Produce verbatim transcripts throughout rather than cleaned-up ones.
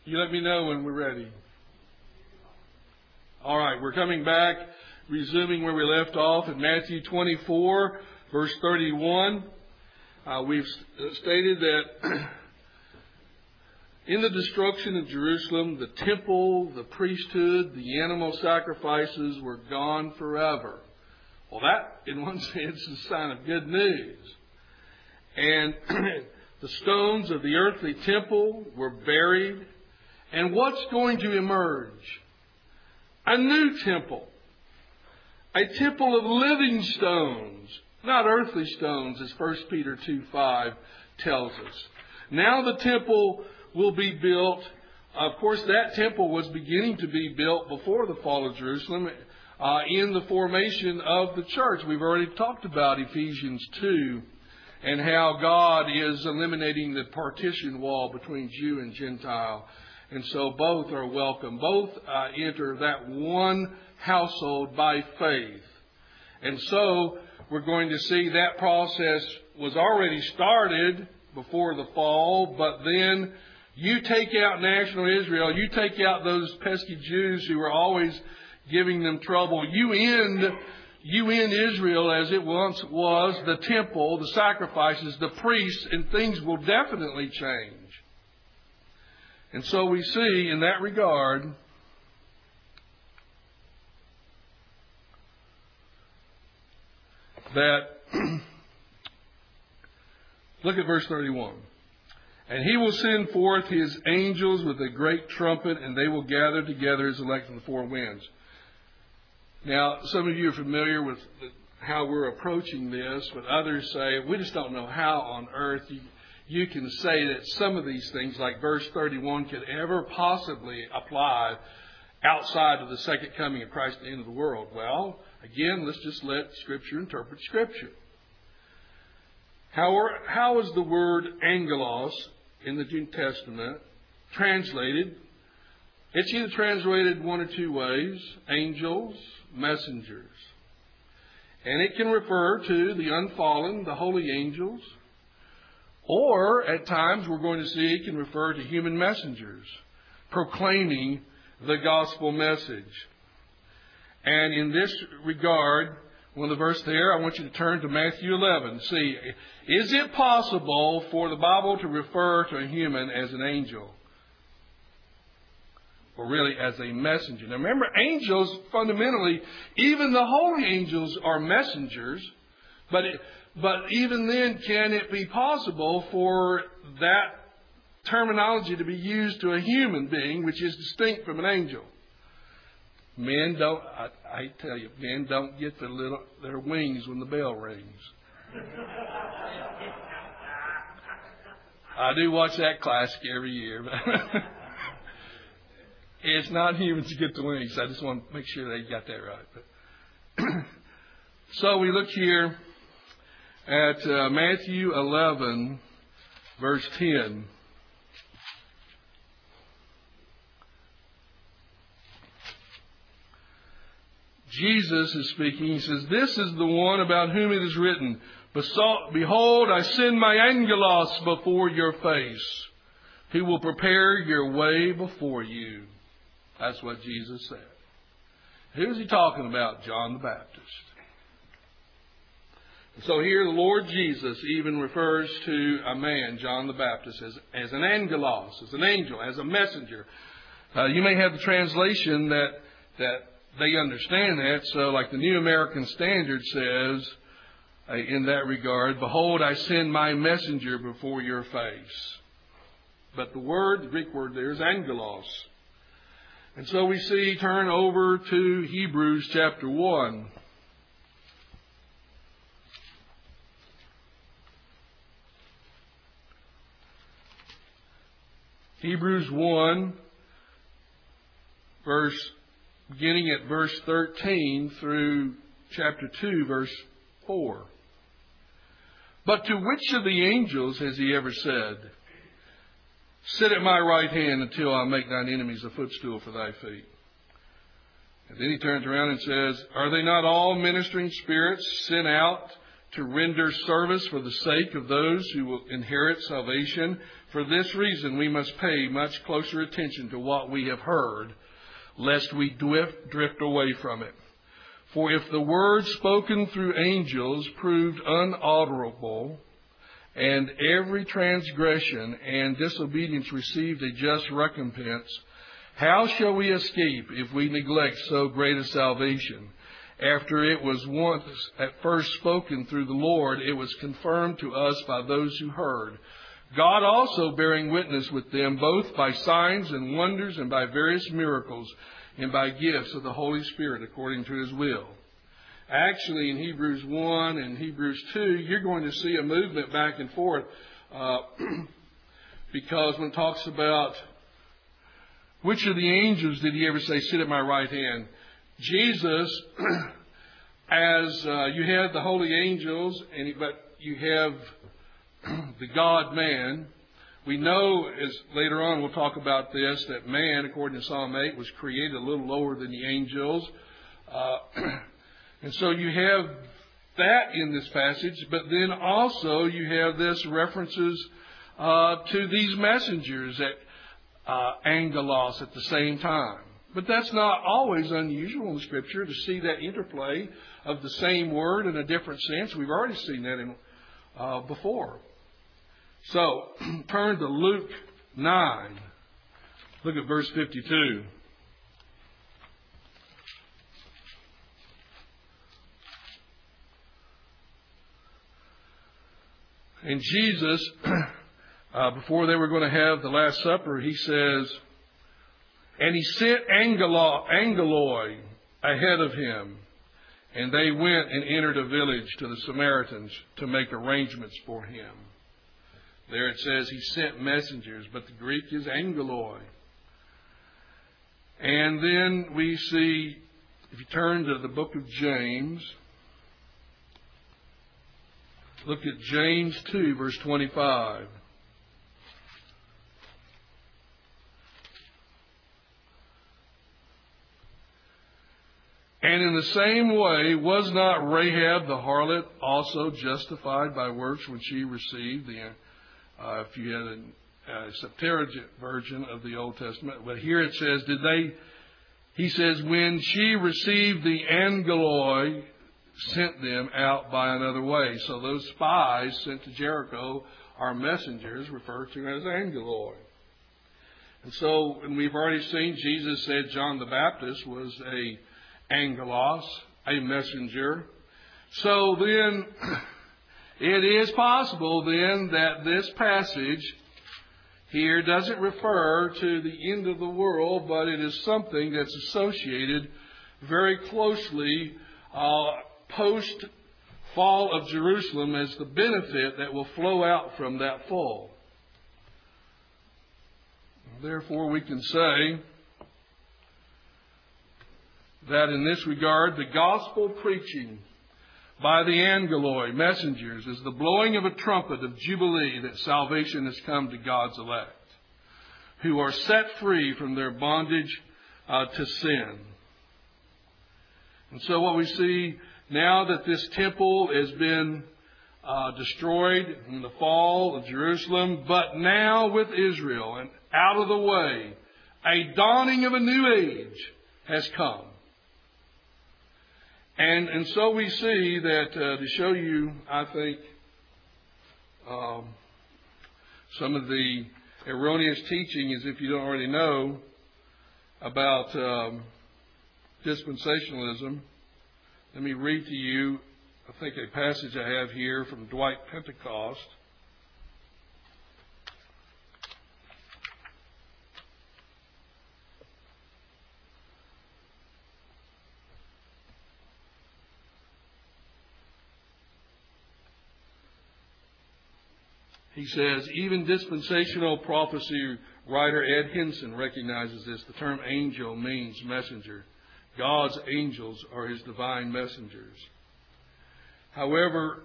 You let me know when we're ready. All right, we're coming back, resuming where we left off in Matthew twenty-four, verse thirty-one. Uh, we've stated that in the destruction of Jerusalem, the temple, the priesthood, the animal sacrifices were gone forever. Well, that, in one sense, is a sign of good news. And the stones of the earthly temple were buried. And what's going to emerge? A new temple. A temple of living stones, not earthly stones, as First Peter two five tells us. Now the temple will be built. Of course, that temple was beginning to be built before the fall of Jerusalem uh, in the formation of the church. We've already talked about Ephesians two and how God is eliminating the partition wall between Jew and Gentile. And so both are welcome. Both uh, enter that one household by faith. And so we're going to see that process was already started before the fall, but then you take out national Israel, you take out those pesky Jews who were always giving them trouble. You end, you end Israel as it once was, the temple, the sacrifices, the priests, and things will definitely change. And so we see in that regard that, look at verse thirty-one. And he will send forth his angels with a great trumpet, and they will gather together his elect from the four winds. Now, some of you are familiar with how we're approaching this, but others say, we just don't know how on earth you, you can say that some of these things, like verse thirty-one, could ever possibly apply outside of the second coming of Christ at the end of the world. Well, again, let's just let Scripture interpret Scripture. How, are, how is the word angelos in the New Testament translated? It's either translated one or two ways: angels, messengers. And it can refer to the unfallen, the holy angels. Or, at times, we're going to see it can refer to human messengers proclaiming the gospel message. And in this regard, one of the verses there, I want you to turn to Matthew eleven. See, is it possible for the Bible to refer to a human as an angel? Or really as a messenger? Now remember, angels, fundamentally, even the holy angels are messengers. But it, but even then, can it be possible for that terminology to be used to a human being, which is distinct from an angel? Men don't, I, I tell you, men don't get their little their wings when the bell rings. I do watch that classic every year. It's not humans who get the wings. I just want to make sure they got that right. But so we look here at uh, Matthew eleven, verse ten. Jesus is speaking. He says, "This is the one about whom it is written, Behold, I send my angelos before your face, who will prepare your way before you." That's what Jesus said. Who's he talking about? John the Baptist. So here the Lord Jesus even refers to a man, John the Baptist, as, as an angelos, as an angel, as a messenger. Uh, you may have the translation that that they understand that. So like the New American Standard says uh, in that regard, "Behold, I send my messenger before your face." But the word, the Greek word there is angelos. And so we see, turn over to Hebrews chapter one. Hebrews one, verse, beginning at verse thirteen through chapter two, verse four. "But to which of the angels has he ever said, 'Sit at my right hand until I make thine enemies a footstool for thy feet'?" And then he turns around and says, "Are they not all ministering spirits sent out to render service for the sake of those who will inherit salvation. For this reason, we must pay much closer attention to what we have heard, lest we drift, drift away from it. For if the word spoken through angels proved unalterable, and every transgression and disobedience received a just recompense, how shall we escape if we neglect so great a salvation? After it was once at first spoken through the Lord, it was confirmed to us by those who heard. God also bearing witness with them, both by signs and wonders and by various miracles and by gifts of the Holy Spirit according to His will. Actually, in Hebrews one and Hebrews two, you're going to see a movement back and forth uh, because when it talks about which of the angels did He ever say, sit at my right hand? Jesus, as uh, you have the holy angels, and but you have the God-man. We know, as later on we'll talk about this, that man, according to Psalm eight, was created a little lower than the angels. Uh, and so you have that in this passage, but then also you have this references uh, to these messengers at uh, angelos at the same time. But that's not always unusual in Scripture to see that interplay of the same word in a different sense. We've already seen that in, uh, before. So, turn to Luke nine. Look at verse fifty-two. And Jesus, uh, before they were going to have the Last Supper, He says, and He sent angeloi ahead of Him, and they went and entered a village to the Samaritans to make arrangements for Him. There it says He sent messengers, but the Greek is angeloi. And then we see, if you turn to the book of James, look at James two, verse twenty-five. And in the same way, was not Rahab the harlot also justified by works when she received the, uh, if you had a, a Septuagint version of the Old Testament, but here it says, did they, he says, when she received the angeloi, sent them out by another way. So those spies sent to Jericho are messengers referred to as angeloi. And so, and we've already seen, Jesus said John the Baptist was a angelos, a messenger. So then, it is possible then that this passage here doesn't refer to the end of the world, but it is something that's associated very closely uh, post-fall of Jerusalem as the benefit that will flow out from that fall. Therefore, we can say that in this regard, the gospel preaching by the angeloi, messengers, is the blowing of a trumpet of jubilee that salvation has come to God's elect, who are set free from their bondage uh, to sin. And so what we see now that this temple has been uh, destroyed in the fall of Jerusalem, but now with Israel and out of the way, a dawning of a new age has come. And and so we see that uh, to show you, I think, um, some of the erroneous teaching, as if you don't already know, about um, dispensationalism. Let me read to you, I think, a passage I have here from Dwight Pentecost. He says, even dispensational prophecy writer Ed Henson recognizes this. The term angel means messenger. God's angels are His divine messengers. However,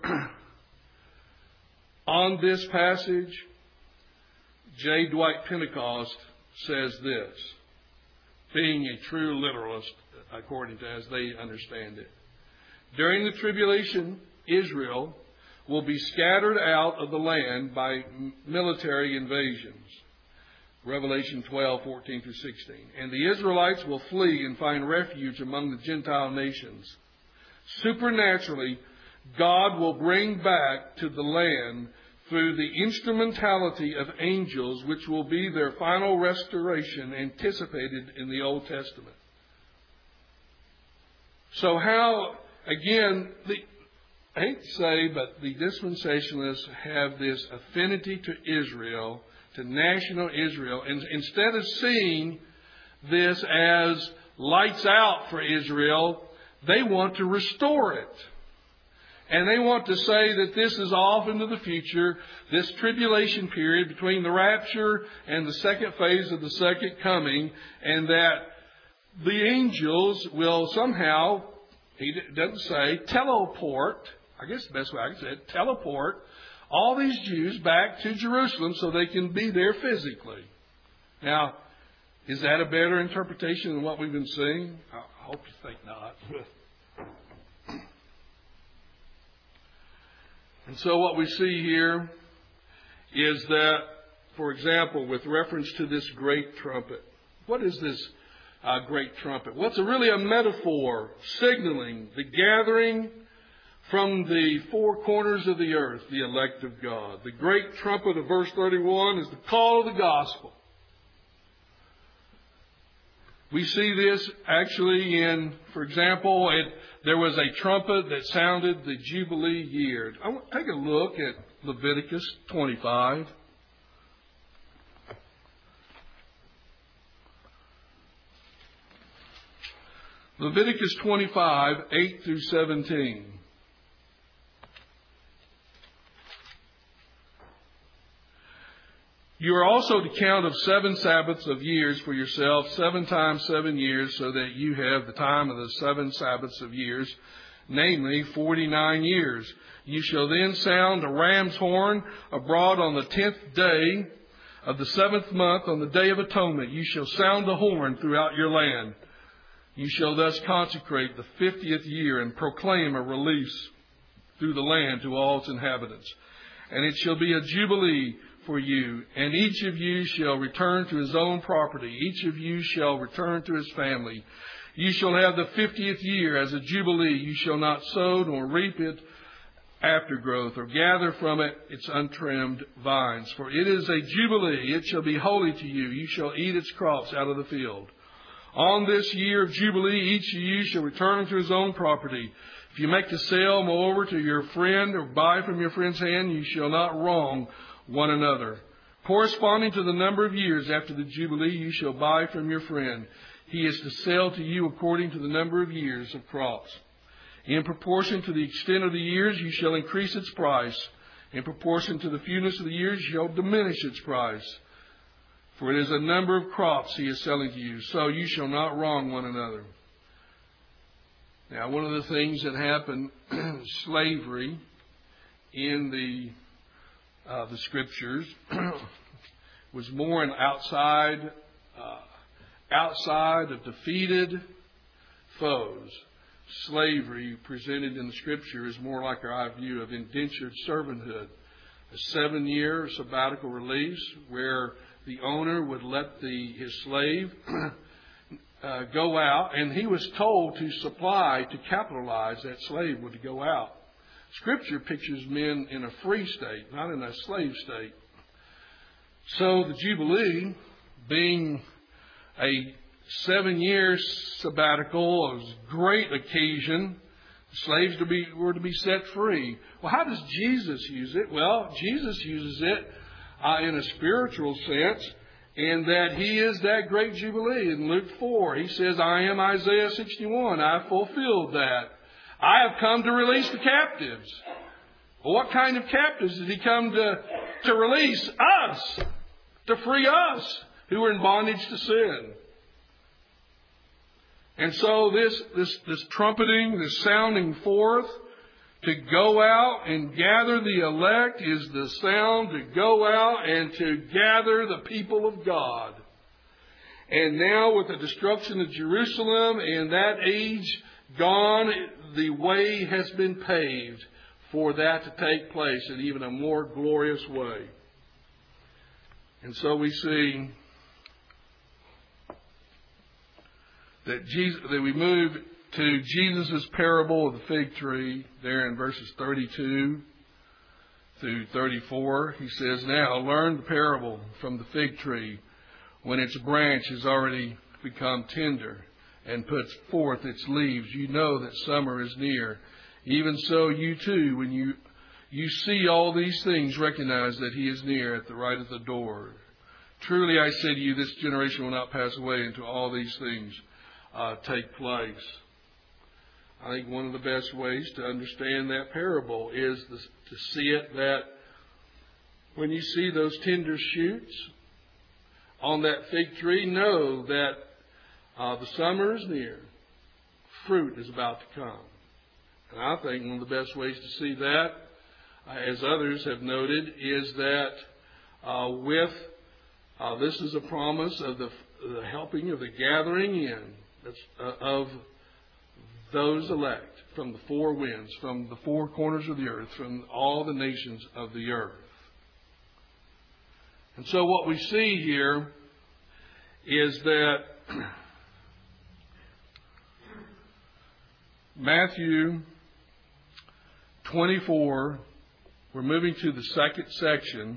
on this passage, J. Dwight Pentecost says this, being a true literalist, according to as they understand it. During the tribulation Israel will be scattered out of the land by military invasions. Revelation twelve, fourteen through sixteen. And the Israelites will flee and find refuge among the Gentile nations. Supernaturally, God will bring back to the land through the instrumentality of angels, which will be their final restoration anticipated in the Old Testament. So how, again, the, I hate to say, but the dispensationalists have this affinity to Israel, to national Israel, and instead of seeing this as lights out for Israel, they want to restore it. And they want to say that this is off into the future, this tribulation period between the rapture and the second phase of the second coming, and that the angels will somehow, he doesn't say, teleport, I guess the best way I can say it, teleport all these Jews back to Jerusalem so they can be there physically. Now, is that a better interpretation than what we've been seeing? I hope you think not. And so what we see here is that, for example, with reference to this great trumpet, what is this uh, great trumpet? Well, it's a really a metaphor signaling the gathering from the four corners of the earth, the elect of God. The great trumpet of verse thirty-one is the call of the gospel. We see this actually in, for example, it, there was a trumpet that sounded the Jubilee year. I want to take a look at Leviticus twenty-five. Leviticus twenty-five, eight through seventeen. You are also to count of seven Sabbaths of years for yourself, seven times seven years, so that you have the time of the seven Sabbaths of years, namely forty-nine years. You shall then sound a ram's horn abroad on the tenth day of the seventh month, on the day of atonement. You shall sound the horn throughout your land. You shall thus consecrate the fiftieth year and proclaim a release through the land to all its inhabitants. And it shall be a jubilee for you, and each of you shall return to his own property. Each of you shall return to his family. You shall have the fiftieth year as a jubilee. You shall not sow nor reap it aftergrowth, or gather from it its untrimmed vines. For it is a jubilee. It shall be holy to you. You shall eat its crops out of the field. On this year of jubilee, each of you shall return to his own property. If you make a sale, moreover, to your friend, or buy from your friend's hand, you shall not wrong one another. Corresponding to the number of years after the Jubilee, you shall buy from your friend. He is to sell to you according to the number of years of crops. In proportion to the extent of the years, you shall increase its price. In proportion to the fewness of the years, you shall diminish its price. For it is a number of crops he is selling to you, so you shall not wrong one another. Now, one of the things that happened, slavery in the Uh, the Scriptures was more an outside, uh, outside of defeated foes. Slavery presented in the Scripture is more like our view of indentured servanthood. A seven-year sabbatical release where the owner would let the his slave uh, go out, and he was told to supply, to capitalize that slave would go out. Scripture pictures men in a free state, not in a slave state. So the Jubilee, being a seven-year sabbatical, a great occasion, slaves to be were to be set free. Well, how does Jesus use it? Well, Jesus uses it uh, in a spiritual sense, in that he is that great Jubilee. In Luke four, he says, I am Isaiah sixty-one. I fulfilled that. I have come to release the captives. Well, what kind of captives did he come to, to release? Us. To free us who were in bondage to sin. And so this, this, this trumpeting, this sounding forth to go out and gather the elect is the sound to go out and to gather the people of God. And now with the destruction of Jerusalem and that age gone, the way has been paved for that to take place in even a more glorious way. And so we see that Jesus, that we move to Jesus' parable of the fig tree there in verses thirty-two through thirty-four. He says, "Now learn the parable from the fig tree. When its branch has already become tender and puts forth its leaves, you know that summer is near. Even so, you too, when you you see all these things, recognize that he is near at the right of the door. Truly I say to you, this generation will not pass away until all these things uh, take place." I think one of the best ways to understand that parable is the, to see it that when you see those tender shoots on that fig tree, know that uh, the summer is near. Fruit is about to come. And I think one of the best ways to see that, uh, as others have noted, is that uh, with uh, this is a promise of the, the helping of the gathering in that's, uh, of those elect from the four winds, from the four corners of the earth, from all the nations of the earth. And so what we see here is that Matthew twenty-four, we're moving to the second section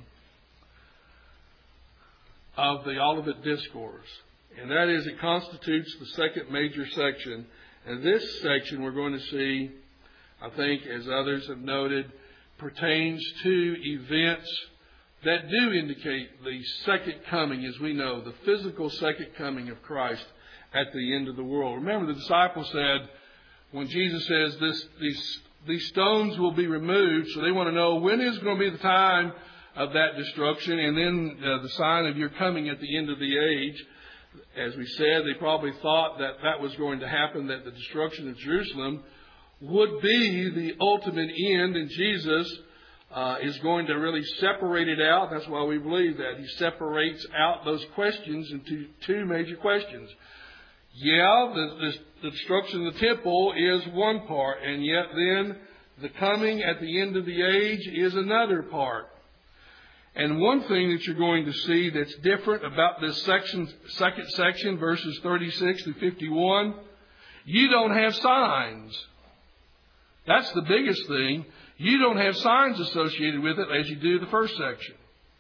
of the Olivet Discourse. And that is, it constitutes the second major section. And this section we're going to see, I think, as others have noted, pertains to events that do indicate the second coming, as we know, the physical second coming of Christ at the end of the world. Remember, the disciples said, when Jesus says this, these, these stones will be removed, so they want to know when is going to be the time of that destruction, and then uh, the sign of your coming at the end of the age. As we said, they probably thought that that was going to happen, that the destruction of Jerusalem would be the ultimate end, and Jesus uh, is going to really separate it out. That's why we believe that. He separates out those questions into two major questions. Yeah, the, the, the destruction of the temple is one part, and yet then the coming at the end of the age is another part. And one thing that you're going to see that's different about this section, second section, verses thirty-six to fifty-one, you don't have signs. That's the biggest thing. You don't have signs associated with it as you do the first section.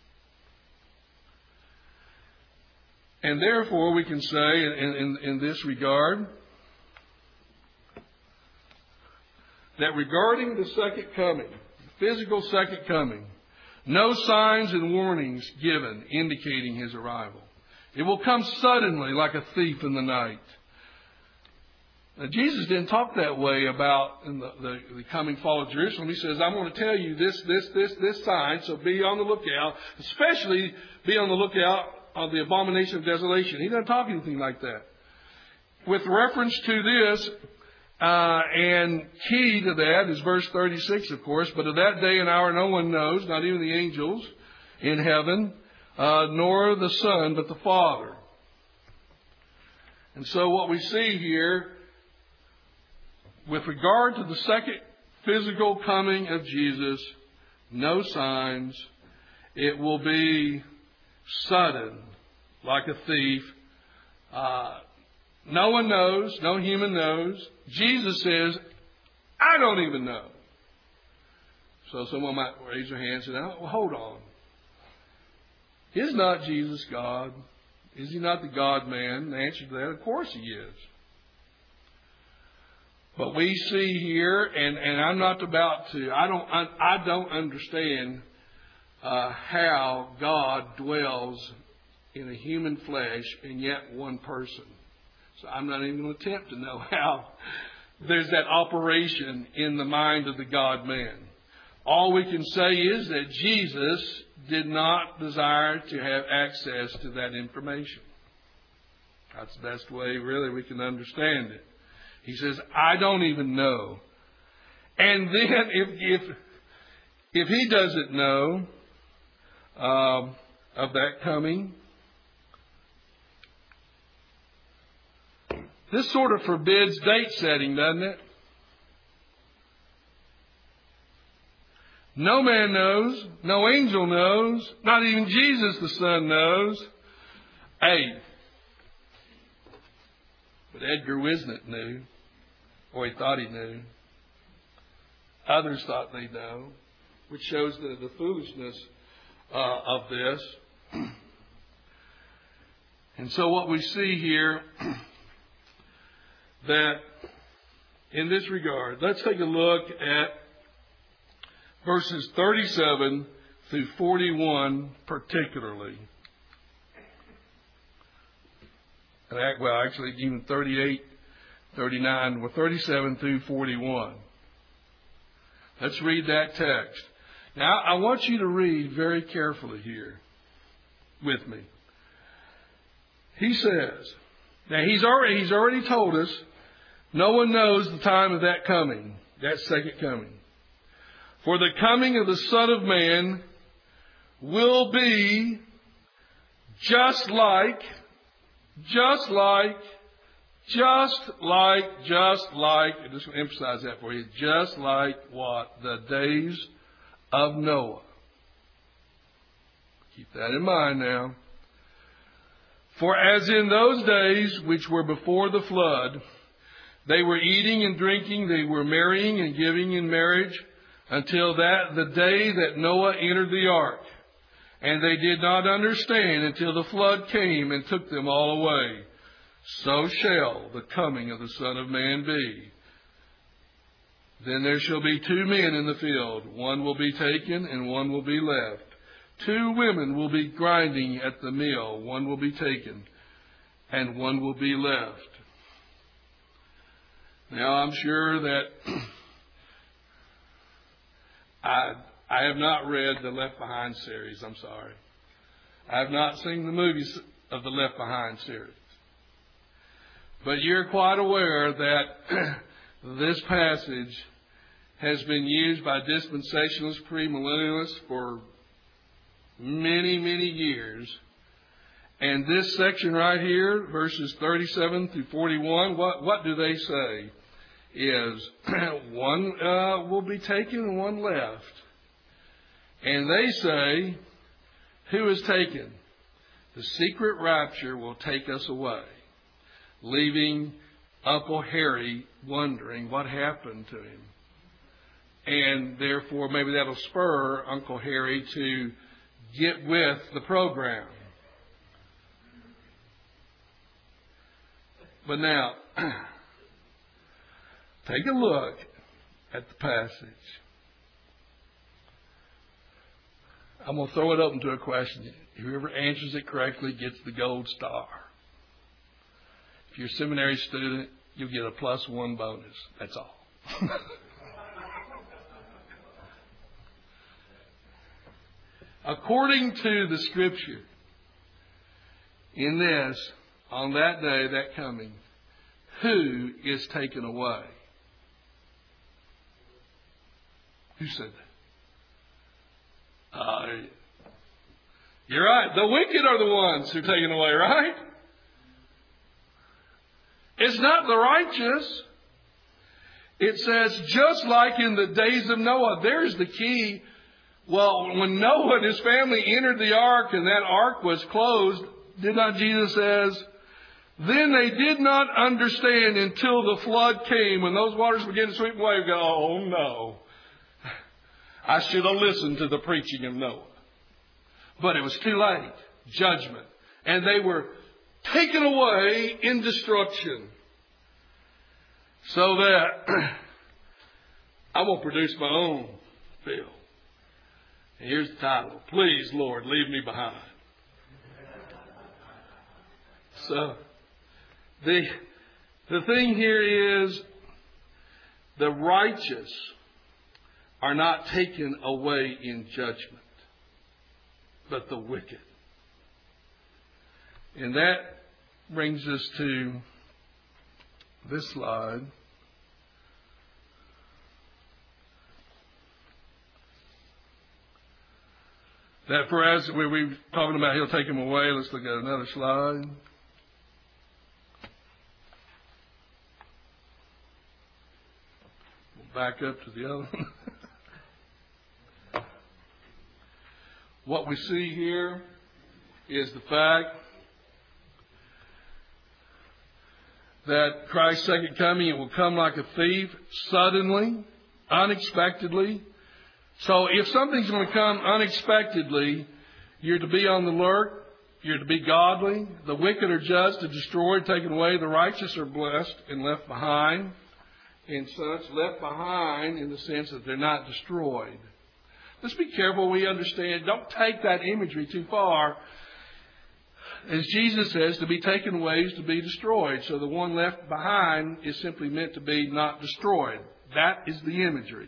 And therefore, we can say in, in, in this regard that regarding the second coming, the physical second coming, no signs and warnings given indicating his arrival. It will come suddenly like a thief in the night. Now, Jesus didn't talk that way about in the, the, the coming fall of Jerusalem. He says, I'm going to tell you this, this, this, this sign, so be on the lookout. Especially be on the lookout of the abomination of desolation. He doesn't talk anything like that. With reference to this, Uh, and key to that is verse thirty-six, of course. But of that day and hour no one knows, not even the angels in heaven, uh, nor the Son, but the Father. And so what we see here, with regard to the second physical coming of Jesus, no signs. It will be sudden, like a thief. Uh, no one knows, no human knows. Jesus says, I don't even know. So someone might raise their hand and say, well, hold on. Is not Jesus God? Is he not the God-man? The answer to that, of course he is. But we see here, and, and I'm not about to, I don't, I, I don't understand uh, how God dwells in a human flesh and yet one person. So I'm not even going to attempt to know how there's that operation in the mind of the God-man. All we can say is that Jesus did not desire to have access to that information. That's the best way, really, we can understand it. He says, I don't even know. And then if if, if he doesn't know um, of that coming, this sort of forbids date setting, doesn't it? No man knows. No angel knows. Not even Jesus the Son knows. Hey, but Edgar Wisnett knew, or he thought he knew. Others thought they know, which shows the, the foolishness uh, of this. And so what we see here, that in this regard, let's take a look at verses thirty-seven through forty-one particularly. Well, actually, even thirty-eight, thirty-nine, well, thirty-seven through forty-one. Let's read that text. Now, I want you to read very carefully here with me. He says, now he's already, he's already told us, no one knows the time of that coming, that second coming. For the coming of the Son of Man will be just like, just like, just like, just like, I just want to emphasize that for you, just like what? The days of Noah. Keep that in mind now. For as in those days which were before the flood, they were eating and drinking, they were marrying and giving in marriage, until that the day that Noah entered the ark. And they did not understand until the flood came and took them all away. So shall the coming of the Son of Man be. Then there shall be two men in the field. One will be taken and one will be left. Two women will be grinding at the mill. One will be taken and one will be left. Now I'm sure that I I have not read the Left Behind series. I'm sorry. I have not seen the movies of the Left Behind series. But you're quite aware that this passage has been used by dispensationalists, premillennialists for many, many years. And this section right here, verses thirty-seven through forty-one, what, what do they say? Is one uh, will be taken and one left. And they say, who is taken? The secret rapture will take us away, leaving Uncle Harry wondering what happened to him. And therefore, maybe that'll spur Uncle Harry to get with the program. But now, take a look at the passage. I'm going to throw it open to a question. Whoever answers it correctly gets the gold star. If you're a seminary student, you'll get a plus one bonus. That's all. According to the Scripture, in this, on that day, that coming, who is taken away? Who said that? Uh, you're right. The wicked are the ones who are taken away, right? It's not the righteous. It says, just like in the days of Noah. There's the key. Well, when Noah and his family entered the ark and that ark was closed, did not Jesus says, then they did not understand until the flood came. When those waters began to sweep away, we go, oh no. I should have listened to the preaching of Noah. But it was too late. Judgment. And they were taken away in destruction. So that I will produce my own bill. And here's the title. Please, Lord, leave me behind. So, the, the thing here is the righteous are not taken away in judgment, but the wicked. And that brings us to this slide. That for as we were talking about, he'll take him away. Let's look at another slide. We'll back up to the other one. what we see here is the fact that Christ's second coming, it will come like a thief, suddenly, unexpectedly. So if something's going to come unexpectedly, you're to be on the alert. You're to be godly. The wicked are judged and destroyed, taken away. The righteous are blessed and left behind. And such, left behind in the sense that they're not destroyed. Let's be careful we understand. Don't take that imagery too far. As Jesus says, to be taken away is to be destroyed. So the one left behind is simply meant to be not destroyed. That is the imagery.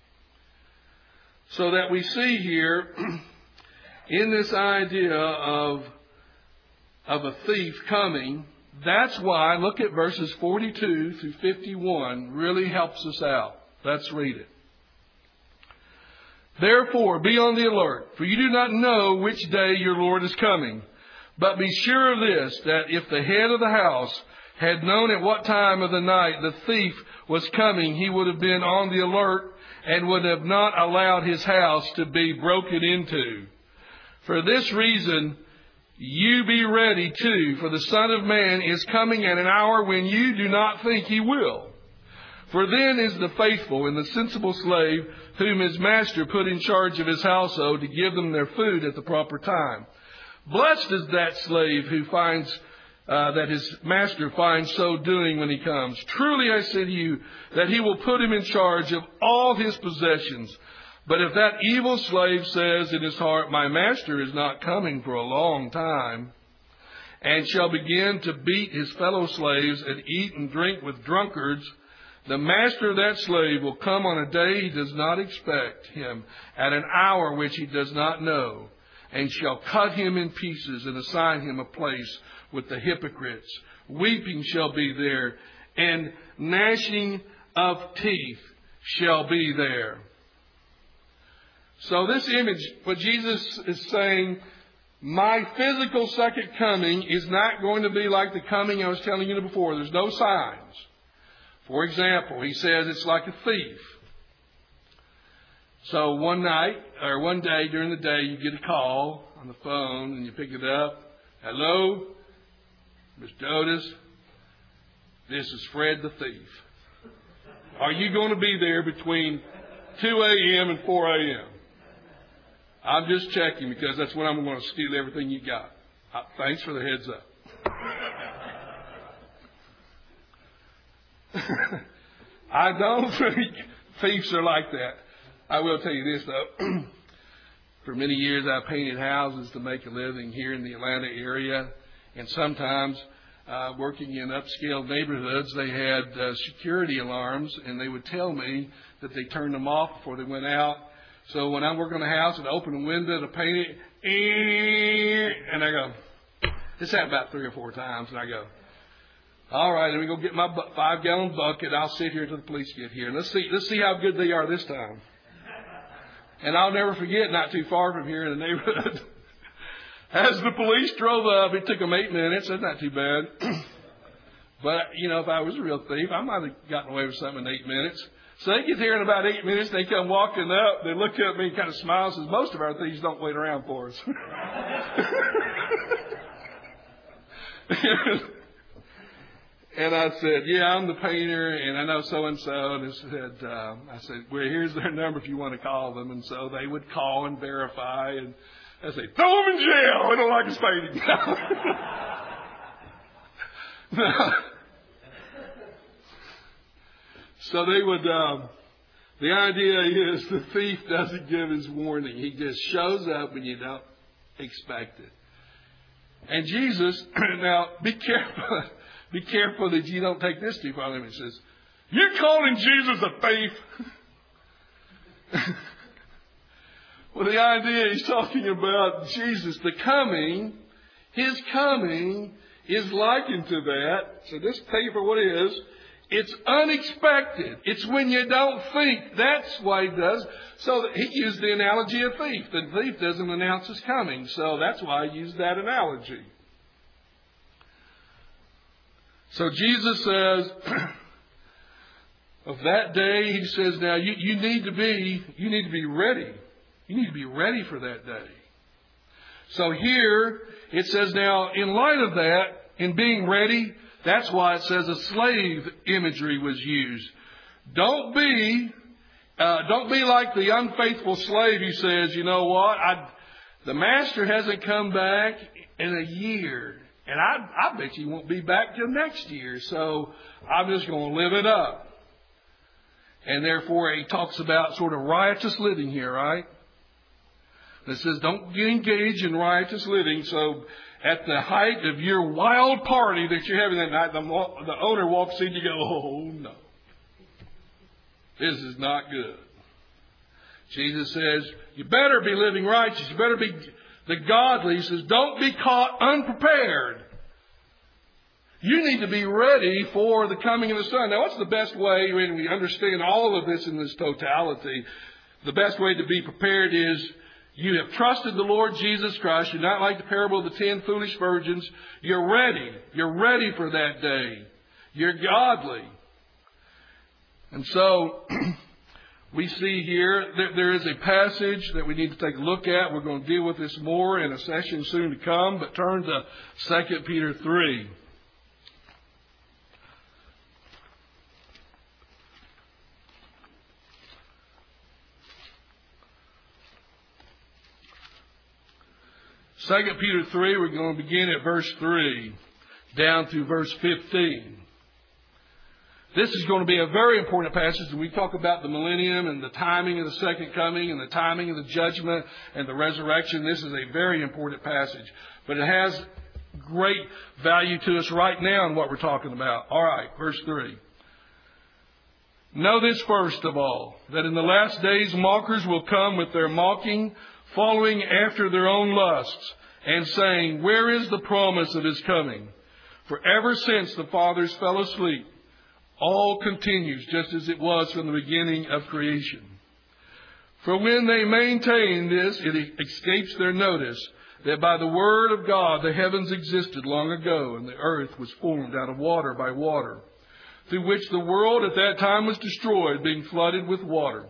So that we see here in this idea of, of a thief coming, that's why, look at verses forty-two through fifty-one, really helps us out. Let's read it. Therefore, be on the alert, for you do not know which day your Lord is coming. But be sure of this, that if the head of the house had known at what time of the night the thief was coming, he would have been on the alert and would have not allowed his house to be broken into. For this reason, you be ready too, for the Son of Man is coming at an hour when you do not think he will. For then is the faithful and the sensible slave whom his master put in charge of his household to give them their food at the proper time. Blessed is that slave who finds uh, that his master finds so doing when he comes. Truly I say to you that he will put him in charge of all his possessions. But if that evil slave says in his heart, my master is not coming for a long time, and shall begin to beat his fellow slaves and eat and drink with drunkards, the master of that slave will come on a day he does not expect him, at an hour which he does not know, and shall cut him in pieces and assign him a place with the hypocrites. Weeping shall be there, and gnashing of teeth shall be there. So this image, what Jesus is saying, my physical second coming is not going to be like the coming I was telling you before. There's no signs. For example, he says it's like a thief. So one night, or one day during the day, you get a call on the phone and you pick it up. Hello, Mister Otis, this is Fred the thief. Are you going to be there between two a.m. and four a.m.? I'm just checking because that's when I'm going to steal everything you got. Uh, thanks for the heads up. I don't think thieves are like that. I will tell you this, though. For many years, I painted houses to make a living here in the Atlanta area. And sometimes, uh, working in upscale neighborhoods, they had uh, security alarms, and they would tell me that they turned them off before they went out. So when I'm working on a house and I open a window to paint it, and I go, this happened about three or four times, and I go, all right, let me go get my five-gallon bucket. I'll sit here until the police get here. And let's see, let's see how good they are this time. And I'll never forget, not too far from here in the neighborhood, as the police drove up, it took them eight minutes. That's not too bad. But, you know, if I was a real thief, I might have gotten away with something in eight minutes. So they get here in about eight minutes. They come walking up. They look at me and kind of smile and says, most of our thieves don't wait around for us. And I said, yeah, I'm the painter, and I know so-and-so. And I said, um, I said, well, here's their number if you want to call them. And so they would call and verify. And I say, throw them in jail. I don't like his painting. No. So they would, um, the idea is the thief doesn't give his warning. He just shows up when you don't expect it. And Jesus, now be careful. Be careful that you don't take this too far. He says, you're calling Jesus a thief? Well, the idea he's talking about Jesus, the coming, his coming is likened to that. So this thief, or what it is, it's unexpected. It's when you don't think. That's why he does. So he used the analogy of thief. The thief doesn't announce his coming. So that's why I used that analogy. So Jesus says, of that day, he says, now you, you need to be, you need to be ready. You need to be ready for that day. So here it says now, in light of that, in being ready, that's why it says a slave imagery was used. Don't be, uh, don't be like the unfaithful slave who says, you know what, I, the master hasn't come back in a year. And I, I bet you won't be back till next year. So I'm just going to live it up. And therefore he talks about sort of riotous living here, right? It says don't get engaged in riotous living. So at the height of your wild party that you're having that night, the, the owner walks in, you go, oh no. This is not good. Jesus says, you better be living righteous. You better be the godly. He says, don't be caught unprepared. You need to be ready for the coming of the Son. Now, what's the best way, when we understand all of this in this totality, the best way to be prepared is you have trusted the Lord Jesus Christ. You're not like the parable of the ten foolish virgins. You're ready. You're ready for that day. You're godly. And so we see here that there is a passage that we need to take a look at. We're going to deal with this more in a session soon to come, but turn to Second Peter three. Second Peter three, we're going to begin at verse three down through verse fifteen. This is going to be a very important passage when we talk about the millennium and the timing of the second coming and the timing of the judgment and the resurrection. This is a very important passage, but it has great value to us right now in what we're talking about. All right, verse three. Know this first of all, that in the last days mockers will come with their mocking, following after their own lusts, and saying, where is the promise of his coming? For ever since the fathers fell asleep, all continues just as it was from the beginning of creation. For when they maintain this, it escapes their notice that by the word of God the heavens existed long ago, and the earth was formed out of water by water, through which the world at that time was destroyed, being flooded with water.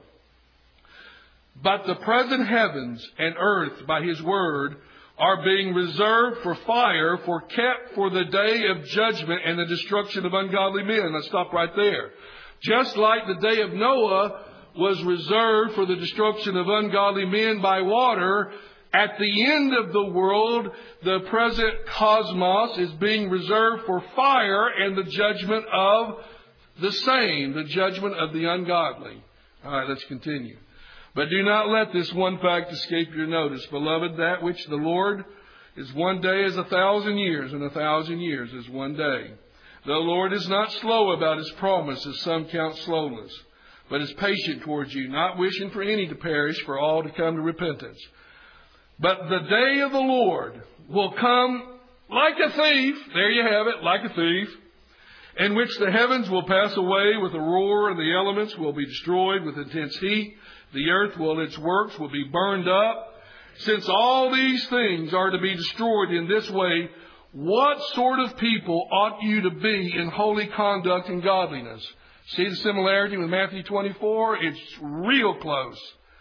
But the present heavens and earth by his word are being reserved for fire, for kept for the day of judgment and the destruction of ungodly men. Let's stop right there. Just like the day of Noah was reserved for the destruction of ungodly men by water, at the end of the world, the present cosmos is being reserved for fire and the judgment of the same, the judgment of the ungodly. All right, let's continue. But do not let this one fact escape your notice, beloved, that which the Lord is one day as a thousand years, and a thousand years as one day. The Lord is not slow about his promise, as some count slowness, but is patient towards you, not wishing for any to perish, for all to come to repentance. But the day of the Lord will come like a thief, there you have it, like a thief, in which the heavens will pass away with a roar, and the elements will be destroyed with intense heat. The earth will, its works will be burned up. Since all these things are to be destroyed in this way, what sort of people ought you to be in holy conduct and godliness? See the similarity with Matthew twenty-four? It's real close.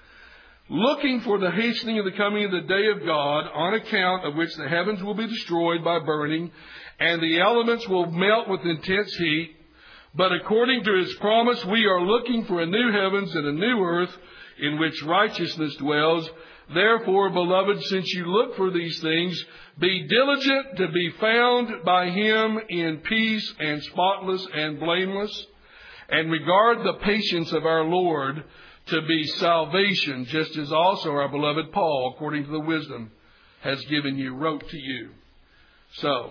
Looking for the hastening of the coming of the day of God, on account of which the heavens will be destroyed by burning, and the elements will melt with intense heat. But according to his promise, we are looking for a new heavens and a new earth, in which righteousness dwells. Therefore, beloved, since you look for these things, be diligent to be found by him in peace and spotless and blameless, and regard the patience of our Lord to be salvation, just as also our beloved Paul, according to the wisdom, has given you, wrote to you. So,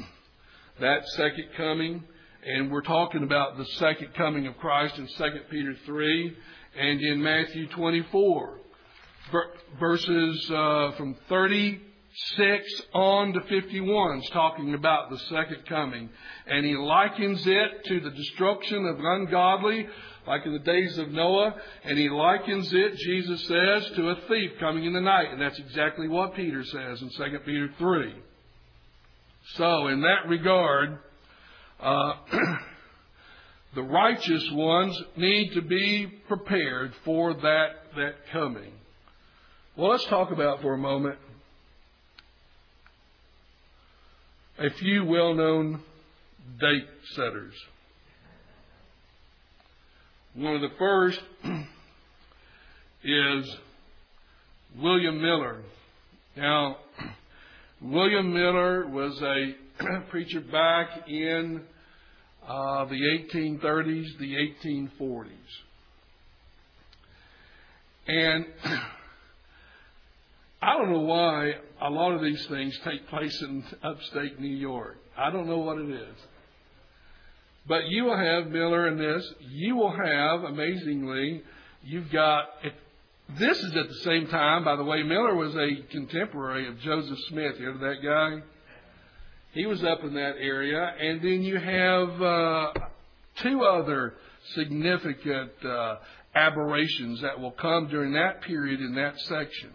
that second coming, and we're talking about the second coming of Christ in Second Peter three, and in Matthew twenty-four, verses uh, from thirty-six on to fifty-one, is talking about the second coming. And he likens it to the destruction of ungodly, like in the days of Noah. And he likens it, Jesus says, to a thief coming in the night. And that's exactly what Peter says in Second Peter three. So, in that regard, uh, the righteous ones need to be prepared for that, that coming. Well, let's talk about for a moment a few well-known date setters. One of the first is William Miller. Now, William Miller was a preacher back in uh, the eighteen thirties, the eighteen forties. And I don't know why a lot of these things take place in upstate New York. I don't know what it is. But you will have Miller in this. You will have, amazingly, you've got, this is at the same time, by the way, Miller was a contemporary of Joseph Smith. You heard of that guy? He was up in that area. And then you have uh, two other significant uh, aberrations that will come during that period in that section.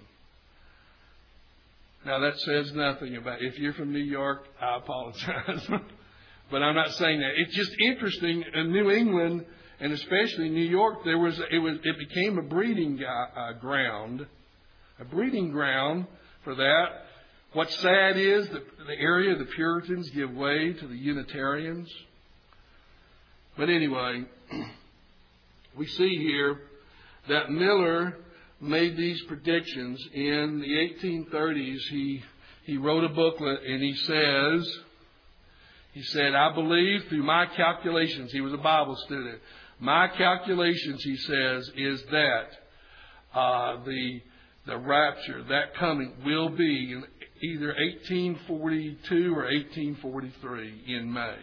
Now, that says nothing about, if you're from New York, I apologize. But I'm not saying that. It's just interesting in New England, and especially New York, there was it was it became a breeding uh, ground, a breeding ground for that. What's sad is that the area of the Puritans give way to the Unitarians. But anyway, we see here that Miller made these predictions in the eighteen thirties. He he wrote a booklet, and he says. He said, I believe through my calculations, he was a Bible student, my calculations, he says, is that uh, the the rapture, that coming, will be in either eighteen forty-two or eighteen forty-three in May.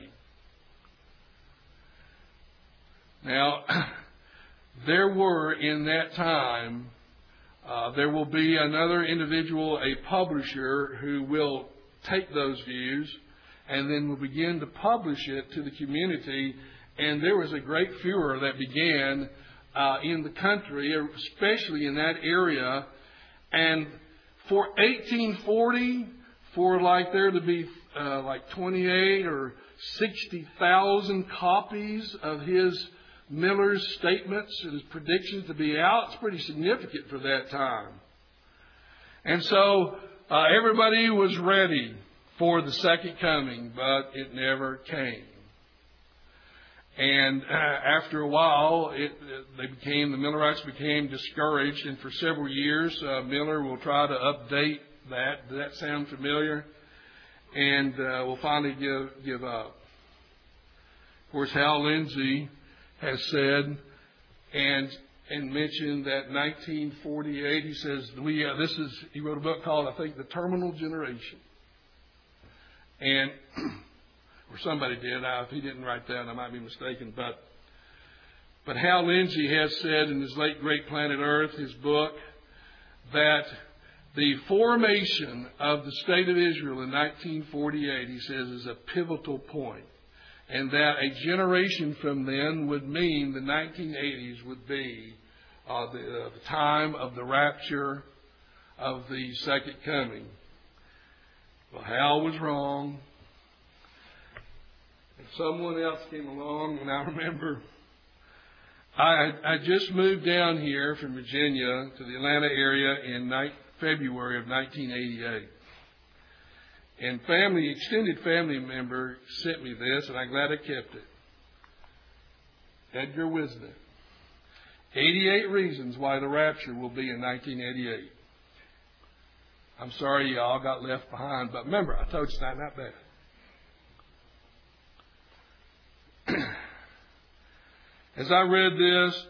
Now, there were in that time, uh, there will be another individual, a publisher, who will take those views and then will begin to publish it to the community. And there was a great furor that began uh, in the country, especially in that area. And for eighteen forty, for like there to be uh, like twenty-eight or sixty thousand copies of his Miller's statements and his predictions to be out, it's pretty significant for that time. And so uh, everybody was ready for the second coming, but it never came. And uh, after a while, it, it, they became the Millerites became discouraged, and for several years, uh, Miller will try to update that. Does that sound familiar? And uh, will finally give give up. Of course, Hal Lindsey has said and and mentioned that nineteen forty-eight. He says we. Uh, this is. He wrote a book called, I think, The Terminal Generation. And, or somebody did. I, if he didn't write that, I might be mistaken. But, but Hal Lindsey has said in his late Great Planet Earth, his book, that the formation of the State of Israel in nineteen forty-eight, he says, is a pivotal point. And that a generation from then would mean the nineteen eighties would be uh, the, uh, the time of the rapture of the second coming. Well, Hal was wrong. And someone else came along, and I remember I I just moved down here from Virginia to the Atlanta area in February of nineteen eighty-eight. And family, extended family member sent me this, and I'm glad I kept it. Edgar Wisner. eighty-eight reasons why the rapture will be in nineteen eighty-eight. I'm sorry you all got left behind, but remember, I told you it's not that bad. As I read this,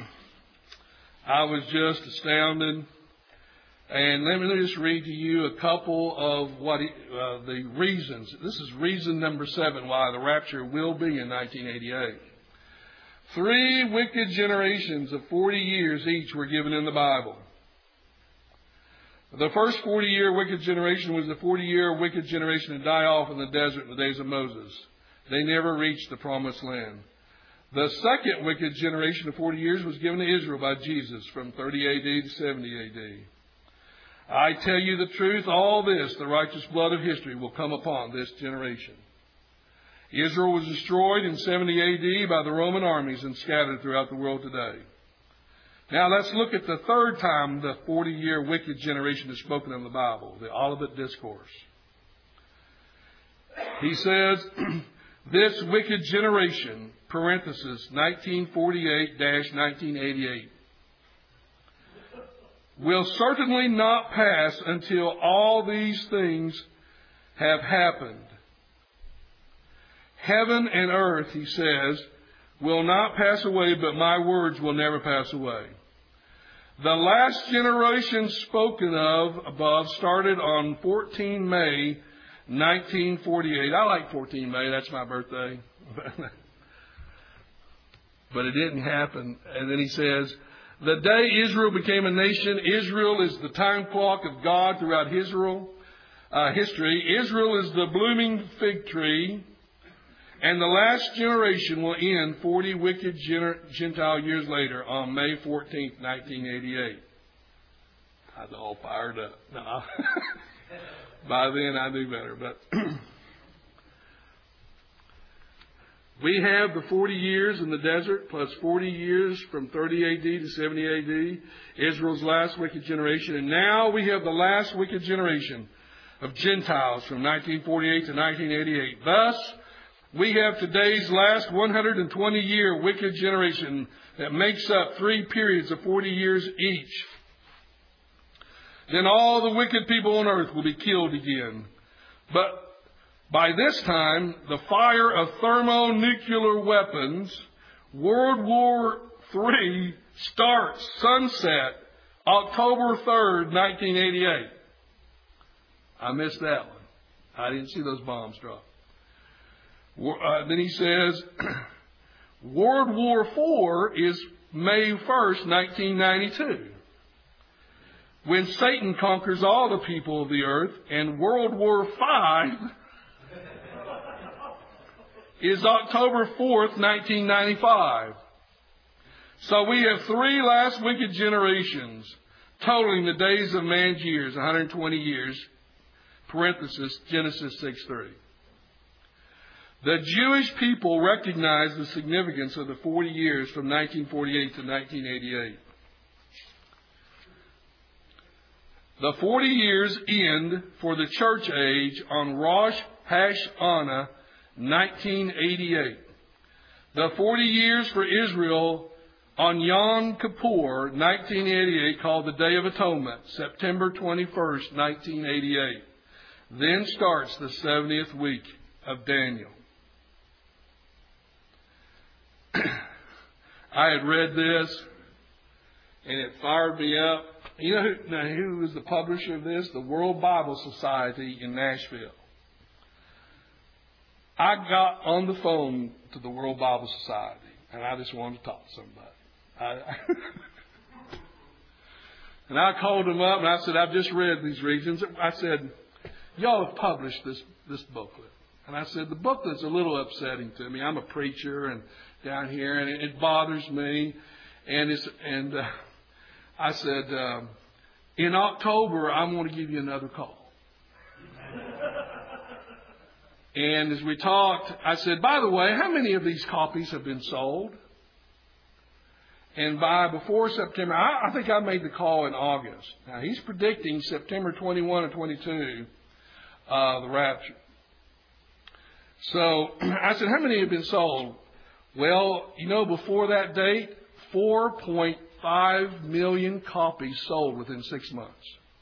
I was just astounded. And let me just read to you a couple of what he, uh, the reasons. This is reason number seven why the rapture will be in nineteen eighty-eight. Three wicked generations of forty years each were given in the Bible. The first forty-year wicked generation was the forty-year wicked generation to die off in the desert in the days of Moses. They never reached the promised land. The second wicked generation of forty years was given to Israel by Jesus from thirty A D to seventy A D. I tell you the truth, all this, the righteous blood of history, will come upon this generation. Israel was destroyed in seventy A D by the Roman armies and scattered throughout the world today. Now let's look at the third time the forty-year wicked generation is spoken of in the Bible, the Olivet Discourse. He says, this wicked generation, parenthesis, nineteen forty-eight to nineteen eighty-eight, will certainly not pass until all these things have happened. Heaven and earth, he says, will not pass away, but my words will never pass away. The last generation spoken of above started on fourteen May nineteen forty-eight. I like fourteen May. That's my birthday. But it didn't happen. And then he says, the day Israel became a nation, Israel is the time clock of God throughout Israel, uh, history. Israel is the blooming fig tree. And the last generation will end forty wicked Gentile years later on May fourteenth, nineteen eighty-eight. I was all fired up. No. By then I knew better. But we have the forty years in the desert plus forty years from thirty A D to seventy A D, Israel's last wicked generation. And now we have the last wicked generation of Gentiles from nineteen forty-eight to nineteen eighty-eight. Thus, we have today's last one hundred twenty year wicked generation that makes up three periods of forty years each. Then all the wicked people on earth will be killed again. But by this time, the fire of thermonuclear weapons, World War Three, starts sunset October third, nineteen eighty-eight. I missed that one. I didn't see those bombs drop. Uh, then he says, World War Four is May first, nineteen ninety-two. When Satan conquers all the people of the earth, and World War Five is October fourth, nineteen ninety-five. So we have three last wicked generations, totaling the days of man's years, one hundred twenty years, parenthesis, Genesis six three. The Jewish people recognize the significance of the forty years from nineteen forty-eight to nineteen eighty-eight. The forty years end for the church age on Rosh Hashanah, nineteen eighty-eight. The forty years for Israel on Yom Kippur, nineteen eighty-eight, called the Day of Atonement, September twenty-first, nineteen eighty-eight. Then starts the seventieth week of Daniel. I had read this, and it fired me up. You know who, now who was the publisher of this? The World Bible Society in Nashville. I got on the phone to the World Bible Society, and I just wanted to talk to somebody. I, and I called them up, and I said, I've just read these regions. I said, y'all have published this, this booklet. And I said, the booklet's a little upsetting to me. I'm a preacher and down here, and it, it bothers me. And it's and uh, I said, um, in October, I'm going to give you another call. And as we talked, I said, by the way, how many of these copies have been sold? And by before September, I, I think I made the call in August. Now, he's predicting September twenty-one and twenty-two, uh, the rapture. So I said, how many have been sold? Well, you know, before that date, four point five million copies sold within six months.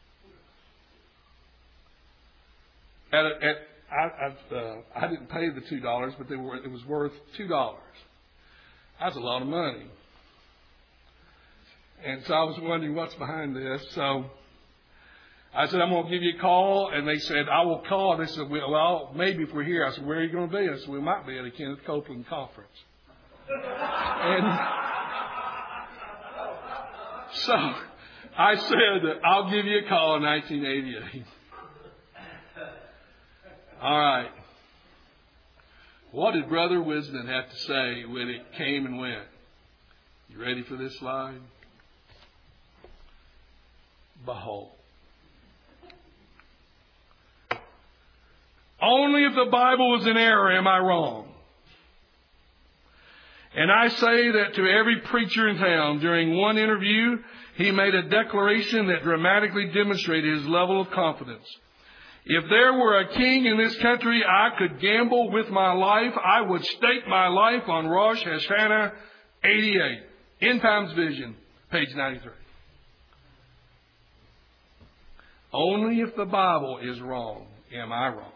At, a, at I, I've, uh, I didn't pay the two dollars, but they were, it was worth two dollars. That's a lot of money. And so I was wondering what's behind this. So I said, I'm going to give you a call. And they said, I will call. And they said, well, maybe if we're here. I said, where are you going to be? I said, we might be at a Kenneth Copeland conference. And so I said, I'll give you a call in nineteen eighty-eight. All right. What did Brother Wisden have to say when it came and went? You ready for this slide? Behold. Only if the Bible was in error am I wrong. And I say that to every preacher in town, during one interview, he made a declaration that dramatically demonstrated his level of confidence. If there were a king in this country I could gamble with my life, I would stake my life on Rosh Hashanah eighty-eight. End Times Vision, page ninety-three. Only if the Bible is wrong am I wrong.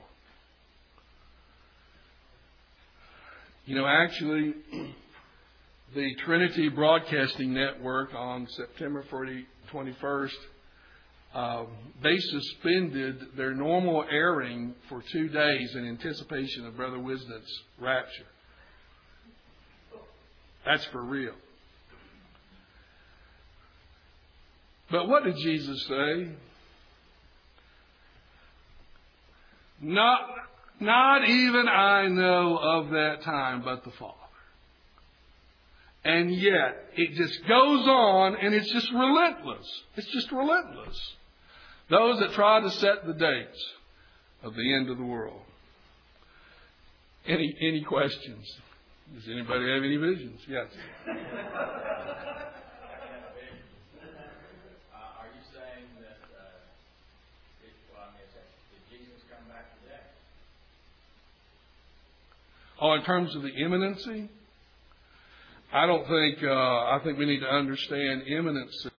You know, actually, the Trinity Broadcasting Network on September twenty-first, uh, they suspended their normal airing for two days in anticipation of Brother Wisnet's rapture. That's for real. But what did Jesus say? Not, not even I know of that time, but the Father. And yet, it just goes on, and it's just relentless. It's just relentless. Those that try to set the dates of the end of the world. Any any questions? Does anybody have any visions? Yes. Oh, in terms of the imminency? I don't think, uh, I think we need to understand imminency.